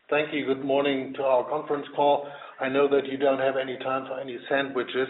Thank you. Good morning to our conference call. I know that you don't have any time for any sandwiches.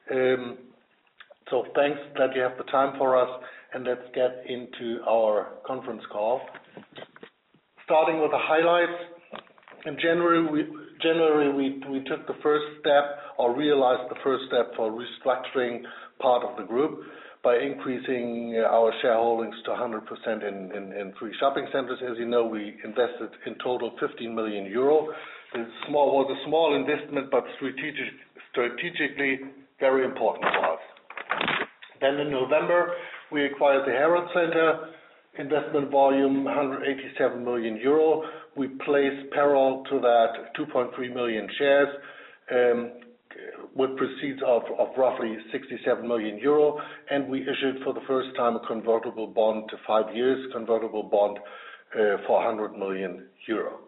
So thanks that you have the time for us, and let's get into our conference call. Starting with the highlights. In January, we took the first step, or realized the first step for restructuring part of the group by increasing our shareholdings to 100% in 3 shopping centers. As you know, we invested in total 15 million euro. It was a small investment, but strategically very important for us. Then in November, we acquired the Herald Center, investment volume 187 million euro. We placed parallel to that 2.3 million shares with proceeds of roughly 67 million euro, and we issued for the first time a convertible bond to 5 years, convertible bond for 100 million euro.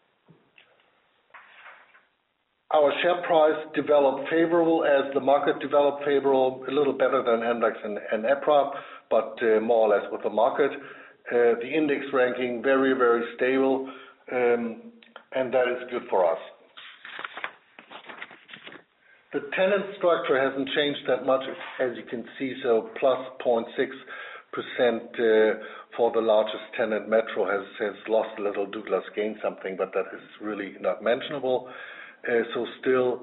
Our share price developed favorable as the market developed favorable, a little better than MDAX and EPRA, but more or less with the market. The index ranking very, very stable, and that is good for us. The tenant structure hasn't changed that much, as you can see, so plus 0.6% for the largest tenant, Metro, has lost a little. Douglas gained something, but that is really not mentionable. So still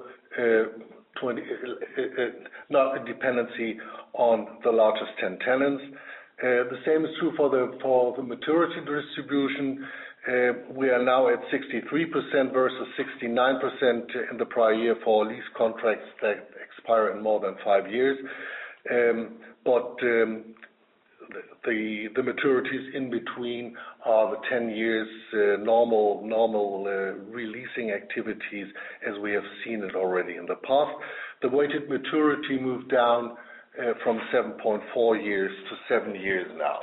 not a dependency on the largest 10 tenants. The same is true for the maturity distribution. We are now at 63% versus 69% in the prior year for lease contracts that expire in more than 5 years. But the maturities in between are the 10 years normal releasing activities, as we have seen it already in the past. The weighted maturity moved down from 7.4 years to 7 years now.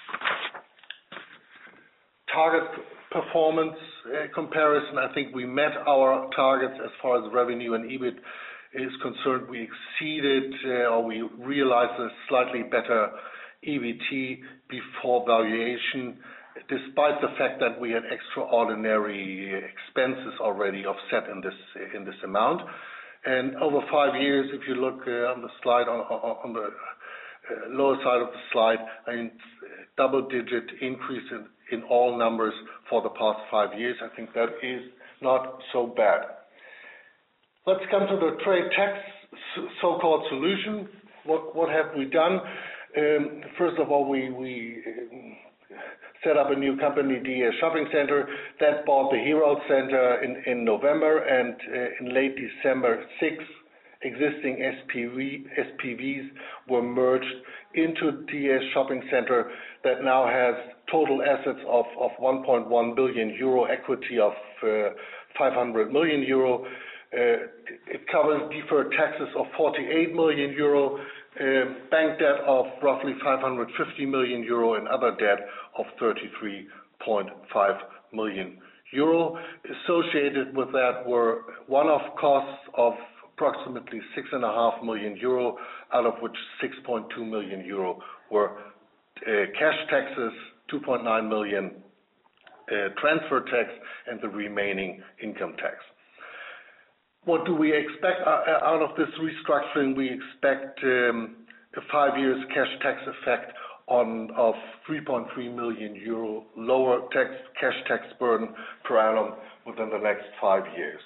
Target performance comparison, I think we met our targets as far as revenue and EBIT is concerned. We exceeded or we realized a slightly better EBT before valuation, despite the fact that we had extraordinary expenses already offset in this amount. And over 5 years, if you look on the slide on the lower side of the slide, I mean, double-digit increase in all numbers for the past 5 years. I think that is not so bad. Let's come to the trade tax so-called solution. What have we done? First of all, we set up a new company, DS Shopping Center, that bought the Herald Center in November, and in late December, 6 existing SPVs were merged into DS Shopping Center that now has total assets of 1.1 billion euro, equity of 500 million euro. It covers deferred taxes of 48 million euro, bank debt of roughly 550 million euro, and other debt of 33.5 million euro. Associated with that were one-off costs of approximately 6.5 million euro, out of which 6.2 million euro were cash taxes, 2.9 million transfer tax, and the remaining income tax. What do we expect out of this restructuring? We expect a 5 years cash tax effect of 3.3 million euro lower cash tax burden per annum within the next 5 years.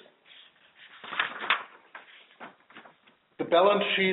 The balance sheet,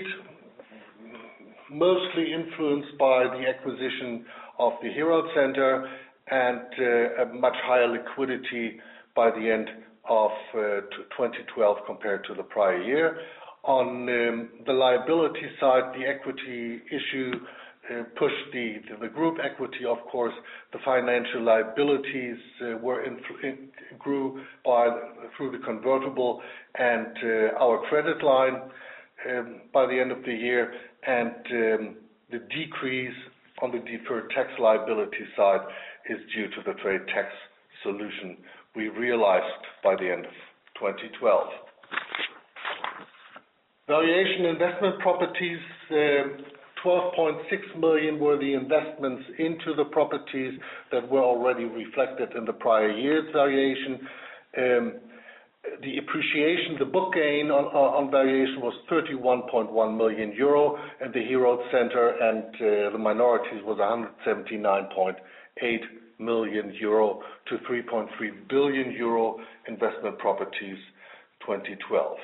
mostly influenced by the acquisition of the Herald Center and a much higher liquidity by the end of 2012 compared to the prior year. On the liability side, the equity issue pushed the group equity, of course. The financial liabilities grew through the convertible and our credit line by the end of the year, and the decrease on the deferred tax liability side is due to the trade tax solution we realized by the end of 2012. Valuation investment properties, 12.6 million were the investments into the properties that were already reflected in the prior year's valuation. The appreciation, the book gain on valuation was 31.1 million euro, and the Herold Center and the minorities was 179.8 million euro to 3.3 billion euro investment properties 2012.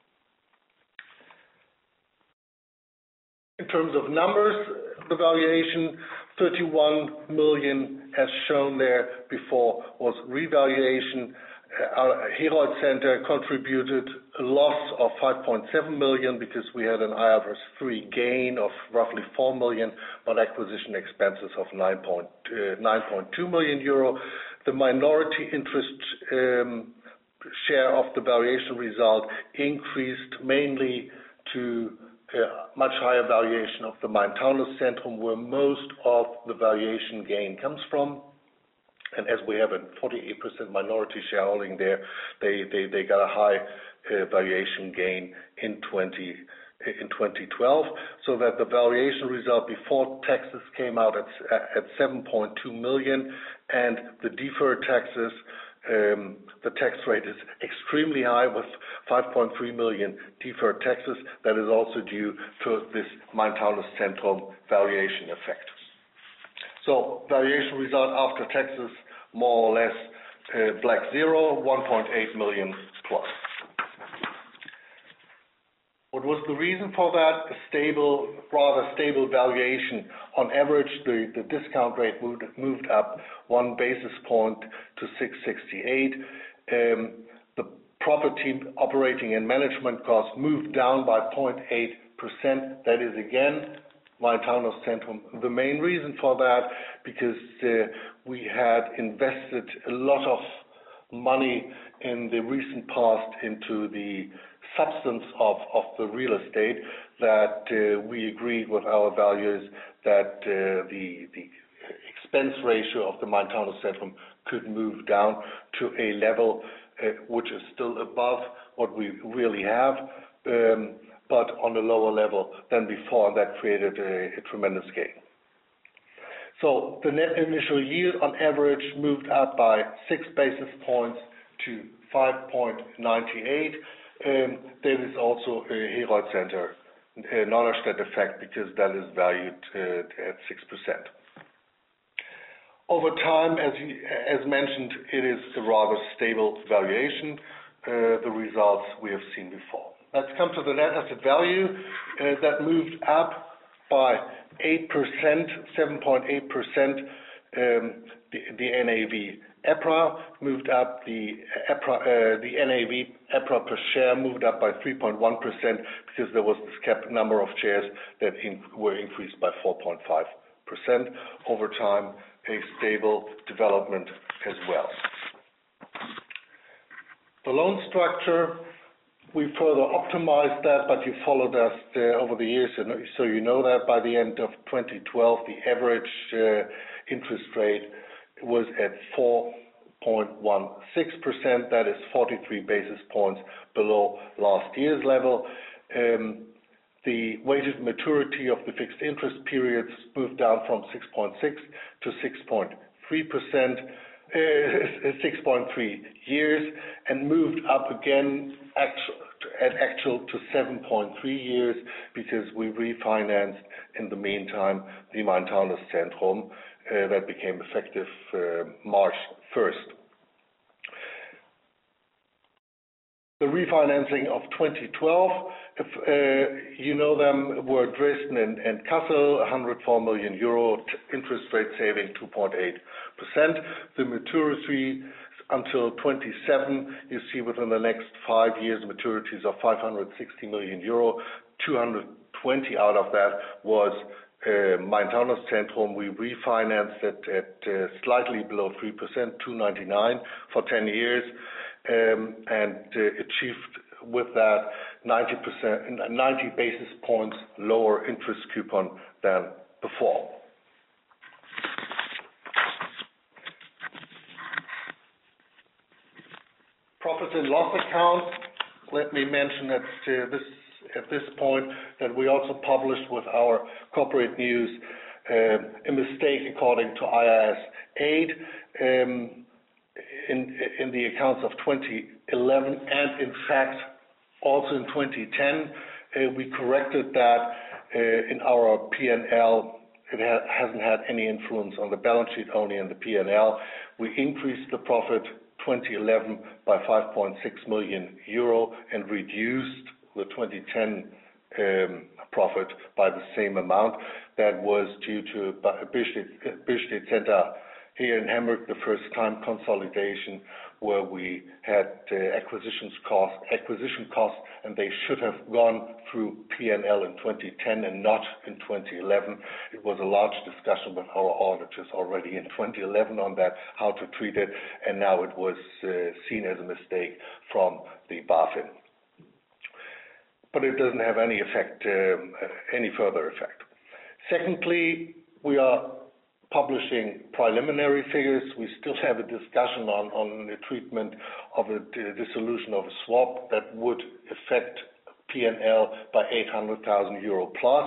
In terms of numbers, the valuation, 31 million as shown there before was revaluation. Herold Center contributed a loss of 5.7 million because we had an IFRS 3 gain of roughly 4 million, but acquisition expenses of 9.2 million euro. The minority interest share of the valuation result increased mainly to much higher valuation of the Main-Taunus-Zentrum, where most of the valuation gain comes from. And as we have a 48% minority shareholding there, they got a high valuation gain in 2012, so that the valuation result before taxes came out at 7.2 million, and the deferred taxes, the tax rate is extremely high with 5.3 million deferred taxes. That is also due to this Main-Taunus-Zentrum valuation effect. So valuation result after taxes, more or less black zero, 1.8 million plus. What was the reason for that? A rather stable valuation. On average, the discount rate moved up 1 basis point to 6.68. The property operating and management costs moved down by 0.8%. That is again Main-Taunus-Zentrum. The main reason for that, because we had invested a lot of money in the recent past into the substance of the real estate, that we agreed with our valuers that the expense ratio of the Main-Taunus-Zentrum could move down to a level which is still above what we really have, but on a lower level than before, and that created a tremendous gain. So the net initial yield on average moved up by 6 basis points to 5.98. There is also a Herold Center Norderstedt effect because that is valued at 6%. Over time, as mentioned, it is a rather stable valuation, the results we have seen before. Let's come to the net asset value that moved up by 8%, 7.8%. The NAV EPRA moved up. The NAV EPRA per share moved up by 3.1% because there was this capped number of shares that were increased by 4.5%. Over time, a stable development as well. The loan structure, we further optimized that, but you followed us over the years, so you know that by the end of 2012, the average interest rate was at 4.16%. That is 43 basis points below last year's level. The weighted maturity of the fixed interest periods moved down from 6.6 to 6.3%. 6.3 years, and moved up again actual to 7.3 years because we refinanced in the meantime the Main-Taunus-Zentrum that became effective March 1st. The refinancing of 2012, you know them, were Dresden and Kassel, 104 million euro, interest rate saving 2.8%. The maturity until 27, you see within the next 5 years maturities of 560 million euro, 220 out of that was Main-Taunus-Zentrum. We refinanced it at slightly below 3%, 299 for 10 years, and achieved with that 90 basis points lower interest coupon than before. Profit and loss account. Let me mention at this point that we also published with our corporate news a mistake according to IAS 8. in the accounts of 2011, and in fact also in 2010. We corrected that in our P&L. It hasn't had any influence on the balance sheet, only in the P&L. We increased the profit 2011 by 5.6 million euro and reduced the 2010 profit by the same amount. That was due to Billstedt Center here in Hamburg, the first time consolidation, where we had acquisition costs, and they should have gone through P&L in 2010 and not in 2011. It was a large discussion with our auditors already in 2011 on that, how to treat it, and now it was seen as a mistake from the BaFin. But it doesn't have any effect, any further effect. Secondly, we are publishing preliminary figures. We still have a discussion on the treatment of the dissolution of a swap that would affect P&L by 800,000 euro plus.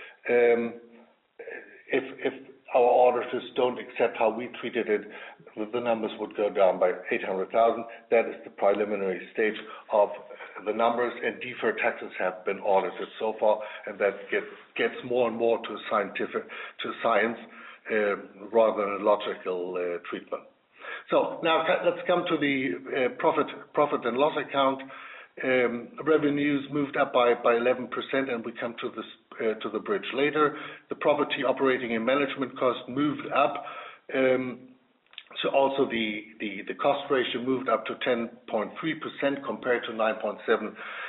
If our auditors don't accept how we treated it, the numbers would go down by 800,000. That is the preliminary stage of the numbers, and deferred taxes have been audited so far, and that gets more and more to science rather than a logical treatment. So now let's come to the profit and loss account. Revenues moved up by 11%, and we come to this to the bridge later. The property operating and management cost moved up. So also the cost ratio moved up to 10.3% compared to 9.7%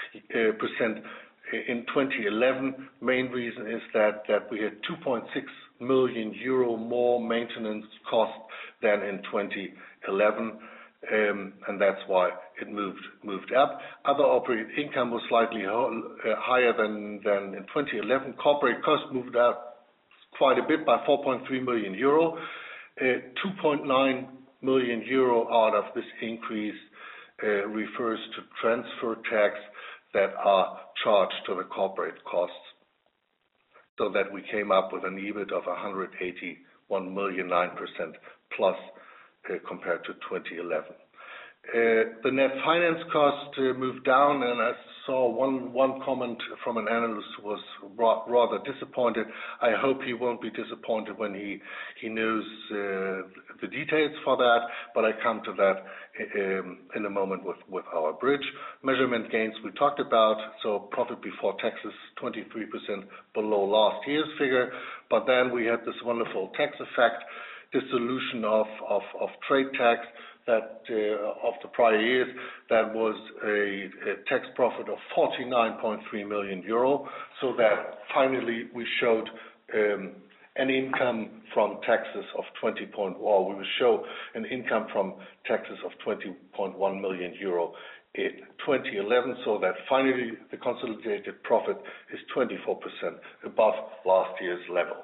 in 2011. Main reason is that we had 2.6 million euro more maintenance cost than in 2011, and that's why it moved up. Other operating income was slightly higher than in 2011. Corporate costs moved up quite a bit by 4.3 million euro. 2.9 million euro out of this increase refers to transfer tax that are charged to the corporate costs, so that we came up with an EBIT of 181 million, 9% plus compared to 2011. The net finance cost moved down, and I saw one comment from an analyst who was rather disappointed. I hope he won't be disappointed when he knows the details for that, but I come to that in a moment with our bridge. Measurement gains we talked about, so profit before taxes 23% below last year's figure, but then we had this wonderful tax effect, dissolution of trade tax, that of the prior years, that was a tax profit of 49.3 million euro, so that finally we showed an income from taxes of we will show an income from taxes of 20.1 million euro in 2011, so that finally the consolidated profit is 24% above last year's level.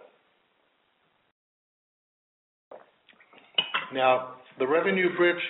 Now, the revenue bridge,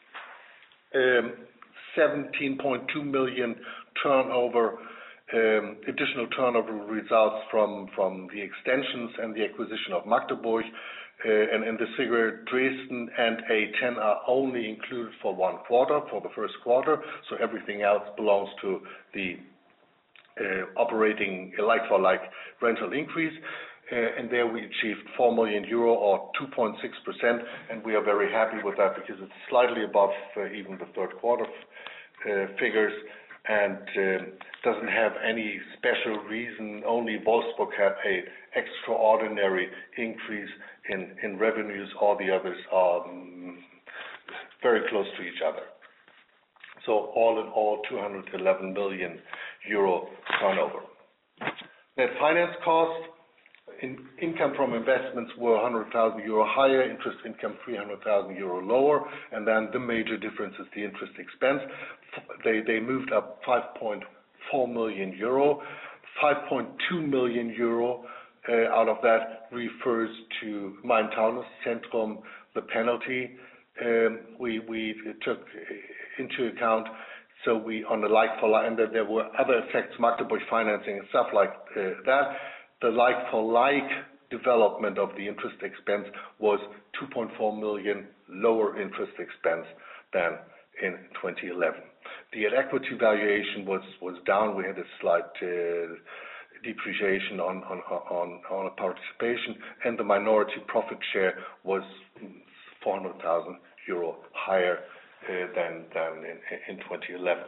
17.2 million turnover, additional turnover results from the extensions and the acquisition of Magdeburg, and in the figure, Dresden and A10 are only included for 1 quarter, for the first quarter, so everything else belongs to the operating like-for-like rental increase. And there we achieved 4 million euro or 2.6%, and we are very happy with that because it's slightly above even the third quarter figures, and doesn't have any special reason. Only Wolfsburg had a extraordinary increase in revenues. All the others are very close to each other. So all in all, 211 million euro turnover. Net finance costs. Income from investments were 100,000 euro higher, interest income 300,000 euro lower, and then the major difference is the interest expense. They moved up 5.4 million euro. 5.2 million euro out of that refers to Main-Taunus-Zentrum, the penalty we took into account. So we, on the like-for-like, and there were other effects, Magdeburg financing and stuff like that. The like-for-like development of the interest expense was 2.4 million lower interest expense than in 2011. The equity valuation was down. We had a slight depreciation on a participation, and the minority profit share was 400,000 euro higher than in 2011.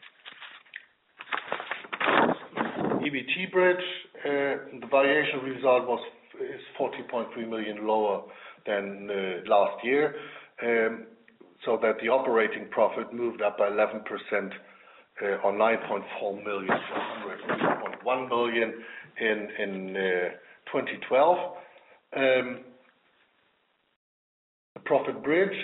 EBT bridge, the valuation result is 40.3 million lower than last year, so that the operating profit moved up by 11% on 9.4 million to 103.1 million in 2012. The profit bridge,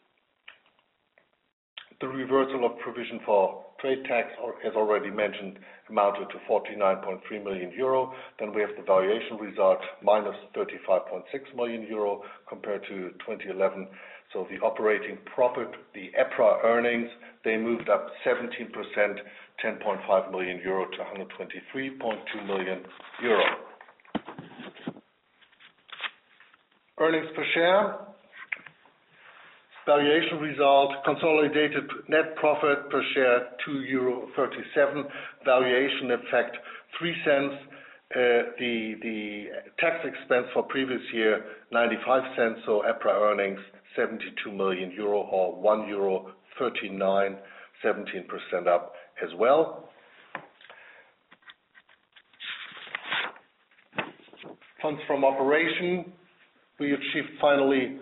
the reversal of provision for trade tax, or as already mentioned, amounted to 49.3 million euro. Then we have the valuation result, minus 35.6 million euro compared to 2011. So the operating profit, the EPRA earnings, they moved up 17%, 10.5 million euro to 123.2 million euro. Earnings per share, valuation result, consolidated net profit per share, €2.37, valuation effect, 3 cents. The tax expense for previous year, 95 cents, so EPRA earnings, 72 million euro or €1.39, 17% up as well. Funds from operation, we achieved finally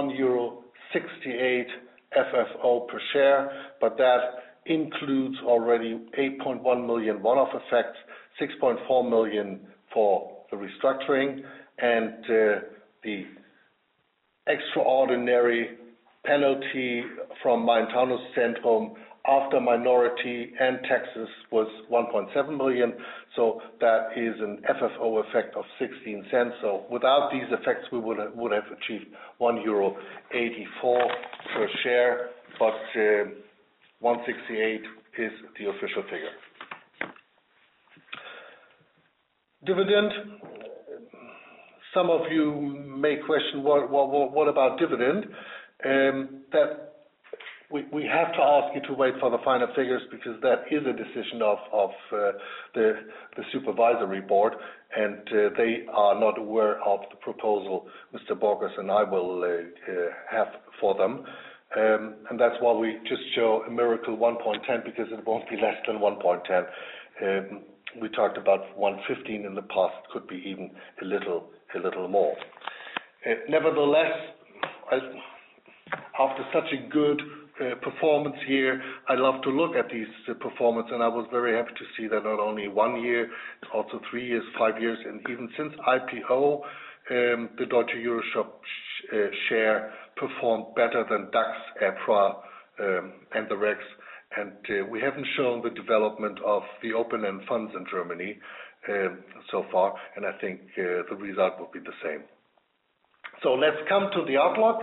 €1.68 FFO per share, but that includes already 8.1 million one-off effects, 6.4 million for the restructuring, and the extraordinary penalty from Main-Taunus-Zentrum after minority and taxes was 1.7 million. So that is an FFO effect of 16 cents. So without these effects, we would have achieved €1.84 per share, but 1.68 is the official figure. Dividend. Some of you may question, what about dividend? That we have to ask you to wait for the final figures, because that is a decision of the supervisory board, and they are not aware of the proposal Mr. Borges and I will have for them. And that's why we just show a miracle 1.10, because it won't be less than 1.10. We talked about 1.15 in the past, could be even a little more. Nevertheless, after such a good performance here, I love to look at these performance, and I was very happy to see that not only 1 year, also 3 years, 5 years, and even since IPO, the Deutsche EuroShop share performed better than DAX, EPRA, and the REX. And we haven't shown the development of the open-end funds in Germany so far, and I think the result will be the same. So let's come to the outlook.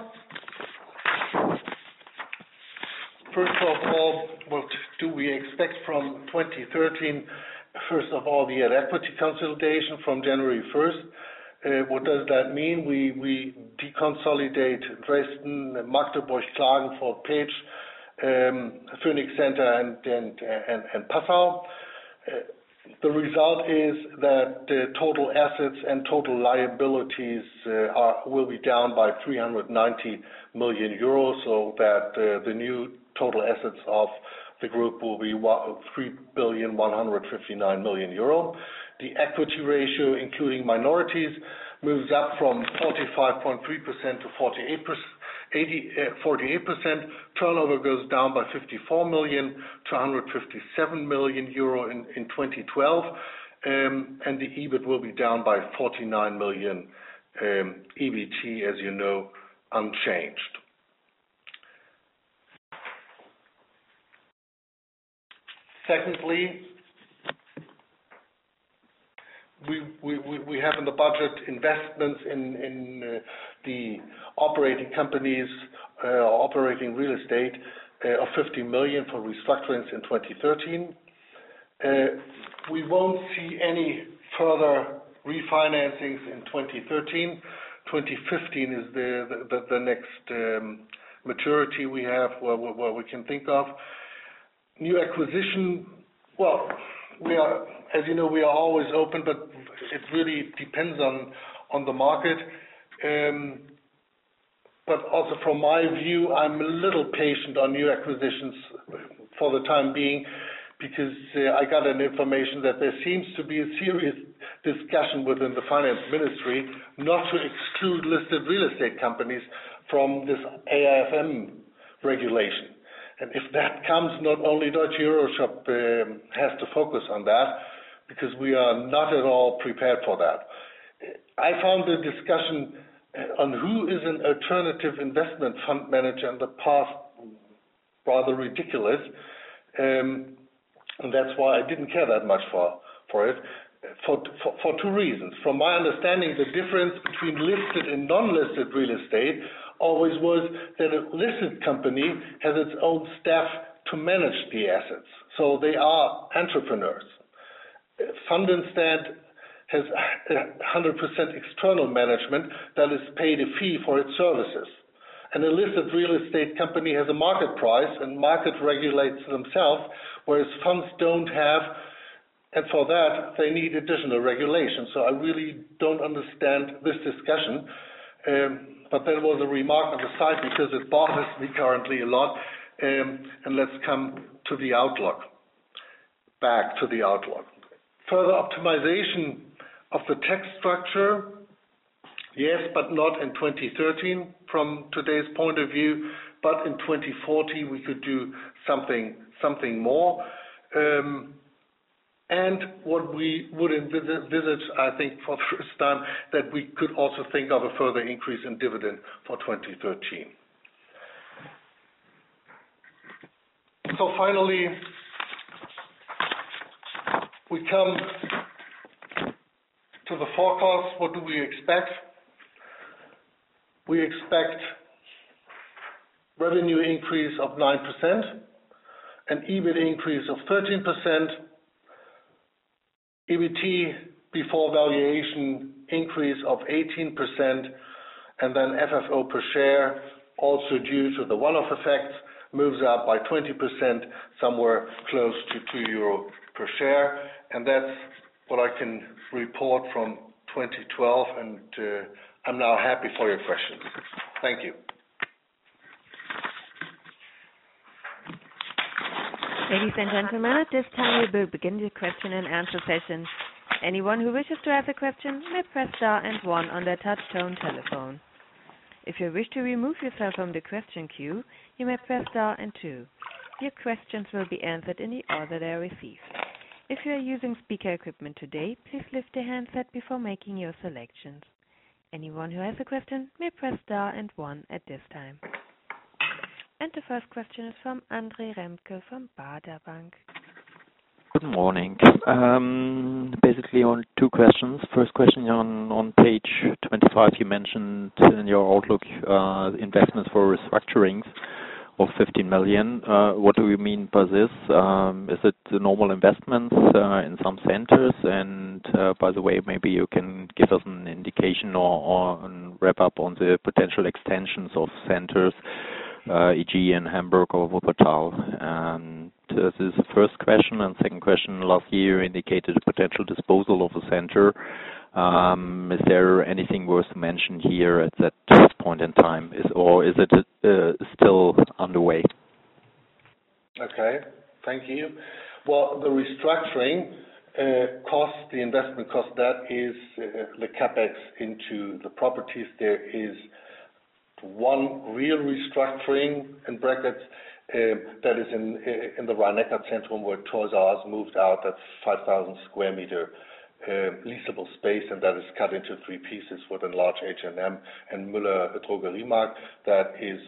First of all, what do we expect from 2013? First of all, the equity consolidation from January 1st. What does that mean? We deconsolidate Dresden, Magdeburg, Klagenfurt, Page, Phoenix Center, and Passau. The result is that the total assets and total liabilities will be down by 390 million euros, so that the new total assets of the group will be 3,159 million euro. The equity ratio, including minorities, moves up from 45.3% to 48%. Turnover goes down by 54 million to 157 million euro in 2012, and the EBIT will be down by 49 million. EBT, as you know, unchanged. Secondly, we have in the budget investments in the operating companies, operating real estate of 50 million for restructurings in 2013. We won't see any further refinancings in 2013. 2015 is the next maturity we have where we can think of. New acquisition, well, we are, as you know, we are always open, but it really depends on the market. But also from my view, I'm a little patient on new acquisitions for the time being, because I got an information that there seems to be a serious discussion within the finance ministry not to exclude listed real estate companies from this AIFM regulation. And if that comes, not only Deutsche EuroShop has to focus on that, because we are not at all prepared for that. I found the discussion on who is an alternative investment fund manager in the past rather ridiculous. And that's why I didn't care that much for it, for two reasons. From my understanding, the difference between listed and non-listed real estate always was that a listed company has its own staff to manage the assets. So they are entrepreneurs. Fundenstand has 100% external management that is paid a fee for its services. And a listed real estate company has a market price and market regulates themselves, whereas funds don't have, and for that they need additional regulation. So I really don't understand this discussion. But that was a remark on the side because it bothers me currently a lot. And let's come to the outlook. Back to the outlook. Further optimization of the tax structure, yes, but not in 2013 from today's point of view, but in 2040 we could do something more. And what we would envisage, I think, for the first time, that we could also think of a further increase in dividend for 2013. So finally, we come to the forecast. What do we expect? We expect revenue increase of 9%, an EBIT increase of 13%, EBT before valuation increase of 18%, and then FFO per share, also due to the one-off effects, moves up by 20%, somewhere close to €2 per share. And that's what I can report from 2012, and I'm now happy for your questions. Thank you. Ladies and gentlemen, at this time we will begin the question and answer session. Anyone who wishes to ask a question may press star and 1 on their touch-tone telephone. If you wish to remove yourself from the question queue, you may press star and 2. Your questions will be answered in the order they are received. If you are using speaker equipment today, please lift the handset before making your selections. Anyone who has a question may press star and 1 at this time. And the first question is from Andre Remke from Baader Bank. Good morning. Basically on two questions. First question on page 25, you mentioned in your outlook investments for restructurings of 15 million. What do you mean by this? Is it the normal investments in some centers? And by the way, maybe you can give us an indication or a wrap up on the potential extensions of centers, e.g. in Hamburg or Wuppertal. And this is the first question. And second question, last year you indicated a potential disposal of a center. Is there anything worth to mention here at that point in time? Is it still underway? Okay, thank you. Well, the restructuring cost, the investment cost, that is the capex into the properties. There is one real restructuring in brackets that is in the Rhein-Neckar-Zentrum where Toys R Us moved out. That's 5,000 square meter leasable space, and that is cut into 3 pieces with a large H&M and Müller Drogeriemarkt. That is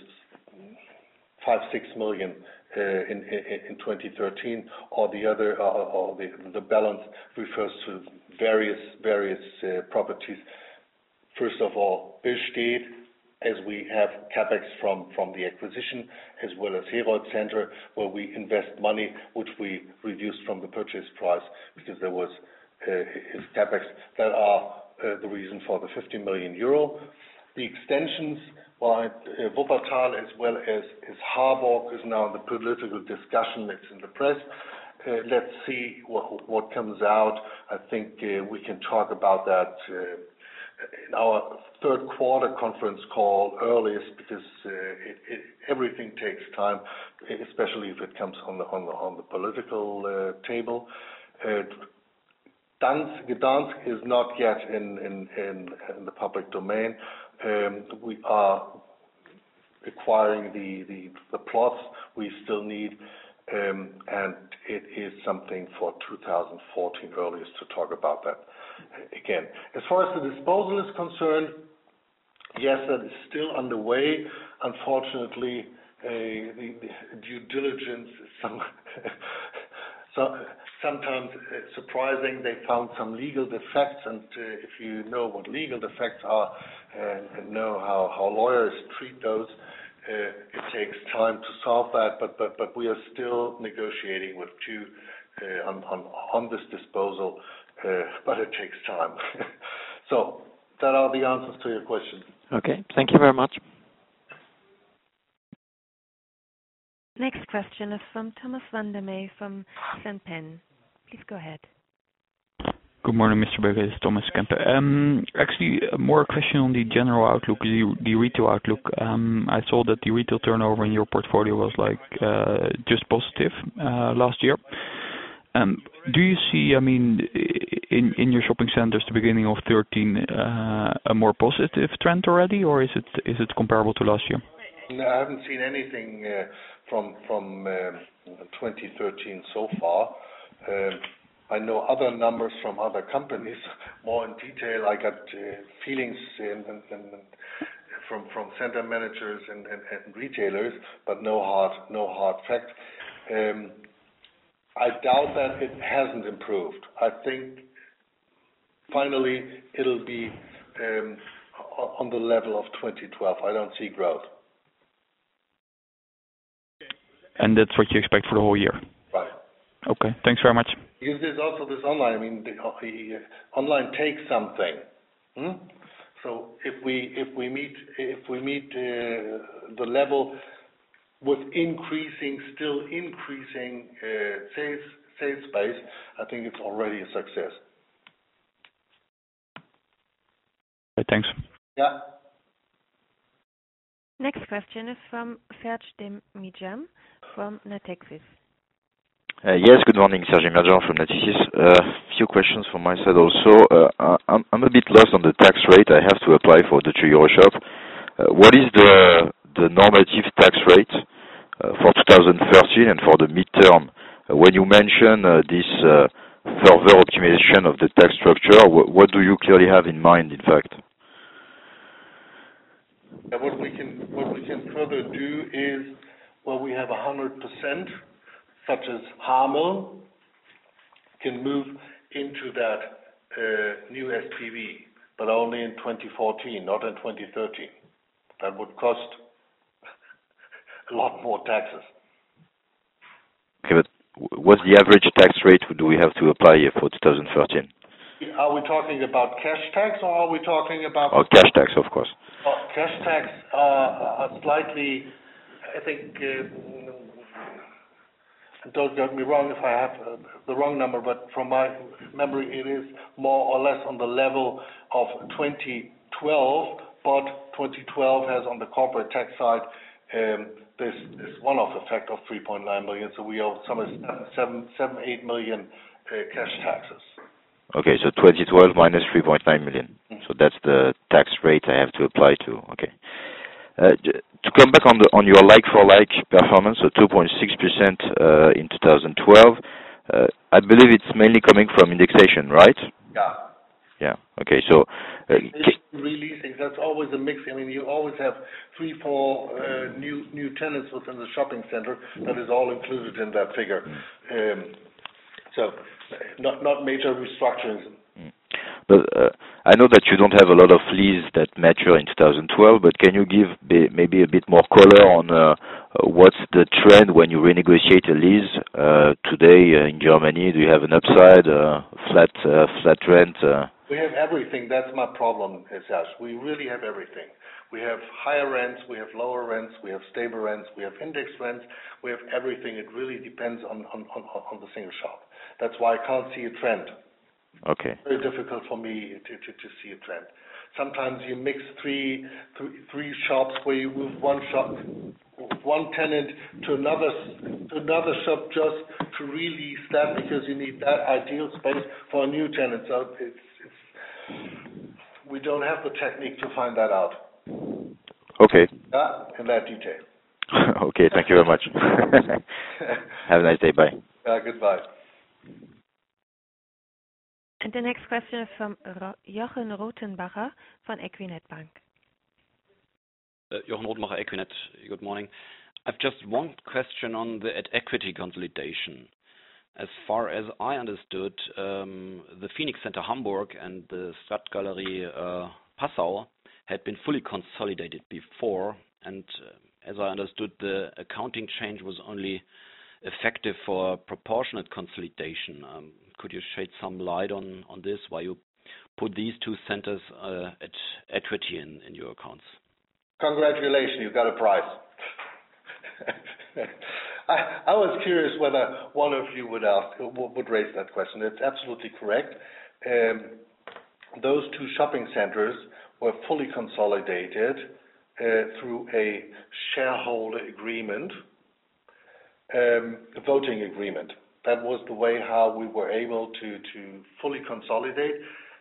5-6 million in 2013. Or the other, or the balance refers to various properties. First of all, Billstedt, as we have capex from the acquisition, as well as Herold Center, where we invest money, which we reduced from the purchase price because there was his capex. That are the reason for the 50 million euro. The extensions Well, Wuppertal as well as Harburg is now in the political discussion. It's in the press. Let's see what comes out. I think we can talk about that in our third quarter conference call earliest, because everything takes time, especially if it comes on the political table. Gdansk is not yet in the public domain. We are acquiring the plots we still need, and it is something for 2014 earliest to talk about that again. As far as the disposal is concerned, yes, that is still underway. Unfortunately, the due diligence is sometimes surprising. They found some legal defects, and if you know what legal defects are and know how lawyers treat those, it takes time to solve that. But we are still negotiating with two on this disposal, but it takes time. So that are the answers to your question. Okay, thank you very much. Next question is from Thomas van der May from St. Pen. Please go ahead. Good morning, Mr. Berger. It's Thomas Kemper. Actually, more a question on the general outlook, the retail outlook. I saw that the retail turnover in your portfolio was just positive last year. Do you see, in your shopping centers, the beginning of 2013, a more positive trend already, or is it comparable to last year? No, I haven't seen anything from 2013 so far. I know other numbers from other companies more in detail. I got feelings from center managers and retailers, but no hard fact. I doubt that it hasn't improved. I think finally it'll be on the level of 2012. I don't see growth. And that's what you expect for the whole year? Right. Okay, thanks very much. Because there's also this online. The online takes something. So if we meet the level with still increasing sales space, I think it's already a success. Okay, thanks. Yeah. Next question is from Serge Demidjam from Natixis. Yes, good morning, Serge Demidjam from Natixis. Few questions from my side also. I'm a bit lost on the tax rate I have to apply for the 2 EuroShop. What is the normative tax rate for 2013 and for the midterm? When you mention this further optimization of the tax structure, what do you clearly have in mind, in fact? What we can further do is, we have 100%, such as Hamel, can move into that new SPV, but only in 2014, not in 2013. That would cost a lot more taxes. Okay, but what's the average tax rate do we have to apply for 2013? Are we talking about cash tax, or are we talking about... Oh, cash tax, of course. Cash tax are slightly, I think, don't get me wrong if I have the wrong number, but from my memory it is more or less on the level of 2012, but 2012 has on the corporate tax side this one-off effect of 3.9 million, so we owe some 7-8 million cash taxes. Okay, so 2012 minus 3.9 million. So that's the tax rate I have to apply to. Okay. To come back on your like-for-like performance, so 2.6% in 2012, I believe it's mainly coming from indexation, right? Yeah. Yeah. Okay. So releasing, that's always a mix. You always have 3-4 new tenants within the shopping center. That is all included in that figure. So not major restructurings. But I know that you don't have a lot of leases that mature in 2012, but can you give maybe a bit more color on what's the trend when you renegotiate a lease today in Germany? Do you have an upside, flat rent? We have everything. That's my problem, Serge. We really have everything. We have higher rents, we have lower rents, we have stable rents, we have index rents, we have everything. It really depends on the single shop. That's why I can't see a trend. Okay. It's very difficult for me to see a trend. Sometimes you mix three shops where you move one tenant to another shop just to release that because you need that ideal space for a new tenant. So we don't have the technique to find that out. Okay. In that detail. Okay, thank you very much. Have a nice day. Bye. Goodbye. And the next question is from Jochen Rotenbacher von Equinet Bank. Jochen Rotenbacher, Equinet. Good morning. I've just one question on the equity consolidation. As far as I understood, the Phoenix Center Hamburg and the Stadtgalerie Passau had been fully consolidated before, and as I understood, the accounting change was only effective for proportionate consolidation. Could you shed some light on this, why you put these two centers at equity in your accounts? Congratulations, you got a prize. I was curious whether one of you would raise that question. It's absolutely correct. Those two shopping centers were fully consolidated through a shareholder agreement, a voting agreement. That was the way how we were able to fully consolidate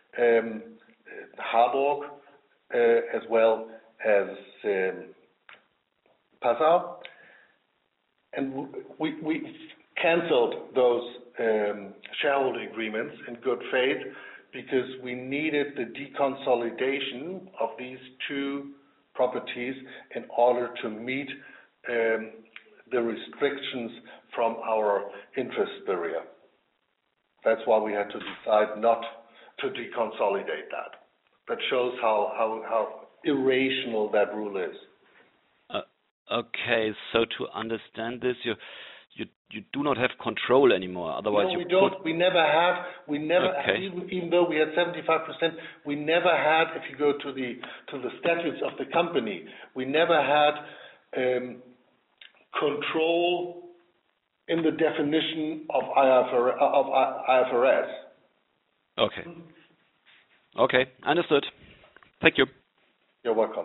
Harburg as well as Passau. And we cancelled those shareholder agreements in good faith because we needed the deconsolidation of these two properties in order to meet the restrictions from our interest barrier. That's why we had to decide not to deconsolidate that. That shows how irrational that rule is. Okay, so to understand this, you do not have control anymore. Otherwise, no, we don't. We never had. Okay. Even though we had 75%, we never had. If you go to the statutes of the company, we never had control in the definition of IFRS. Okay. Okay, understood. Thank you. You're welcome.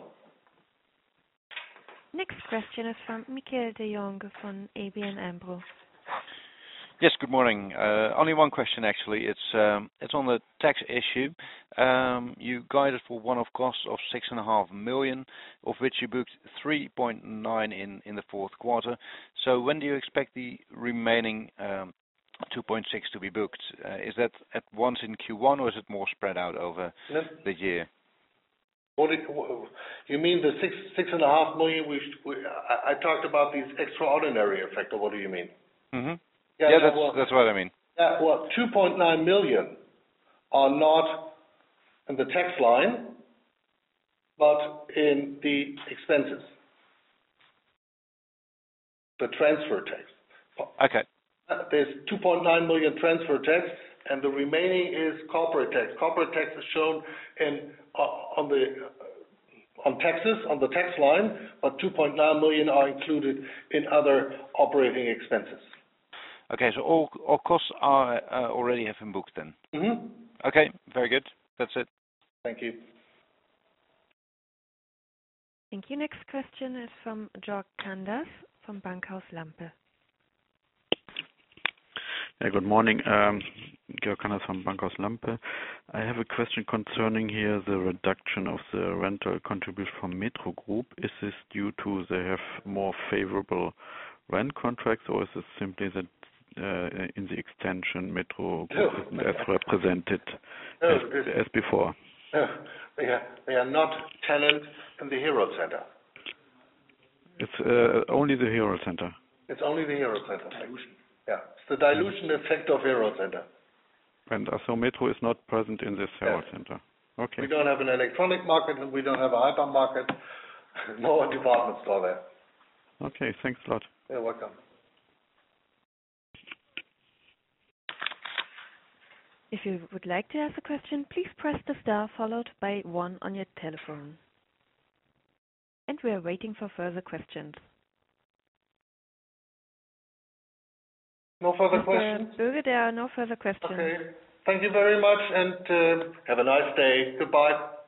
Next question is from Michael de Jong from ABN AMRO. Yes, good morning. Only one question actually. It's on the tax issue. You guided for one-off costs of 6.5 million, of which you booked 3.9 in the fourth quarter. So when do you expect the remaining 2.6 to be booked? Is that at once in Q1 or is it more spread out over the year? You mean the 6.5 million? I talked about these extraordinary effect, or what do you mean? Mm-hmm. Yeah, that's what I mean. Yeah, well, 2.9 million are not in the tax line, but in the expenses, the transfer tax. Okay. There's 2.9 million transfer tax, and the remaining is corporate tax. Corporate tax is shown on taxes, on the tax line, but 2.9 million are included in other operating expenses. Okay, so all costs are already have been booked then? Mm-hmm. Okay, very good. That's it. Thank you. Thank you. Next question is from Jörg Kanders from Bankhaus Lampe. Yeah, good morning. Jörg Kanders from Bankhaus Lampe. I have a question concerning here the reduction of the rental contribution from Metro Group. Is this due to they have more favorable rent contracts, or is it simply that in the extension Metro Group isn't as represented as before? They are not tenant in the Hero Center. It's only the Hero Center. It's only the Hero Center. Yeah, it's the dilution effect of Hero Center. And so Metro is not present in this Hero Center. Okay. We don't have an electronic market, and we don't have a hypermarket, no department store there. Okay, thanks a lot. You're welcome. If you would like to ask a question, please press the star followed by 1 on your telephone. and we are waiting for further questions. No further Mr. questions? Böge, there are no further questions. Okay. Thank you very much, and have a nice day. Goodbye.